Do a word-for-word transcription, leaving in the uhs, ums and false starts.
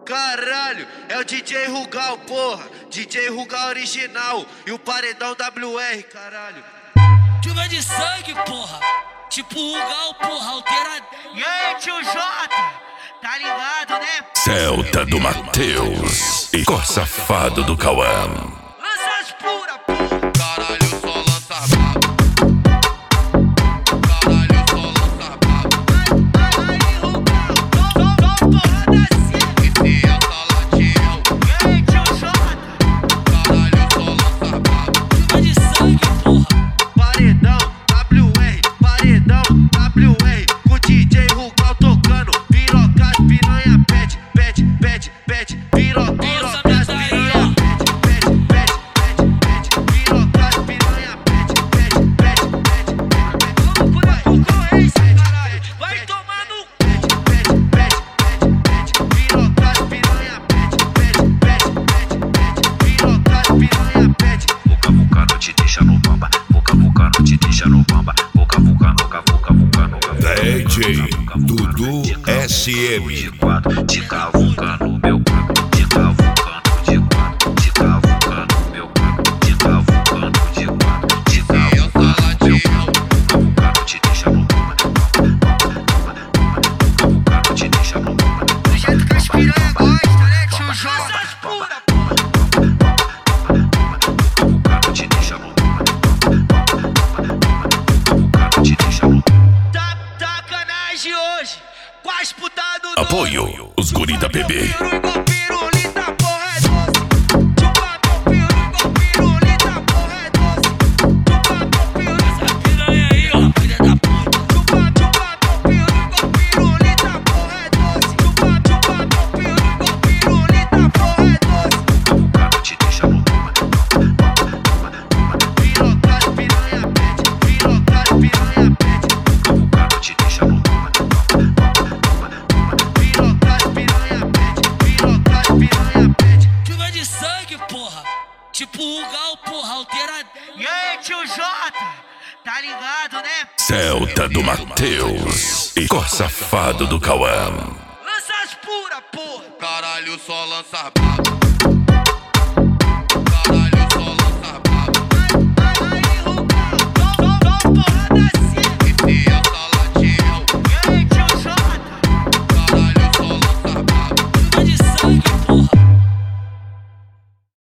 Caralho, é o D J Rugal, porra. D J Rugal original e o paredão W R, caralho. Chuva de sangue, porra. Tipo Rugal, porra, alterado. E aí, tio Jota, tá ligado, né? Celta do Matheus e Cor Safado do Cauã. Lança as pura, porra. Caralho, só lança brabo. Caralho, só lança brabo. Aí, Rugal, tô, tô, porrada assim. Esse é o Salatiel. E aí, tio Jota, Caralho, só lança brabo. Chuva de sangue, porra. paredão W R, paredão W R, com o D J Rugal tocando, pirocas, piranha, pet, pet, pet, pet, piro, pirocas, piranha, pet, pet, pet, pet, pirocas, piranha, pet, pet, pet, pet, vamos por aí, concorrência, caralho, vai tomar no pet, pet, pet, pet, pet, pirocas, piranha, pet, pet, pet, pet, pet, pirocas, piranha, pet. Vuca vuca não te deixa no bamba, vuca vuca não te deixa no bamba, vuca vuca nuca vuca vuca nuca. D J Dudu S M. De quatro, de cavuca no meu quadro, de cavuca de quatro, de cavuca no meu quadro, de cavuca de quatro, de cavuca no meu quadro. Vuca vuca não te deixa no bamba, vuca vuca não te deixa no bamba. Do jeito que as piranha gosta, né, tio Jota? Essas pura, porra. Vuca vuca não te deixa no bamba, vuca vuca não te deixa no bamba. Tá sacanagem hoje, com as putas do doce. Apoio os guri da B B. Piru igual pirulita, porra é doce. Chupa meu piru igual pirulita, porra é doce. Chupa meu piru, Essa piranha aí, ó, filha da puta. chupa, chupa meu piru igual pirulita, porra é doce. Chupa, chupa meu piru igual pirulita, porra é doce. Vuca não te deixa no bamba, Pirocas, piranha, pet, pirocas, piranha, pet, vuca não te deixa no bamba. pirocas, piranha, pet, pirocas, piranha, pet. Chuva de sangue, porra. Tipo Rugal, porra, alterado. E aí, tio Jota, tá ligado, né? Celta do Matheus e Cor Safado do Cauã. Lança as pura, porra. Caralho, só lança brabo.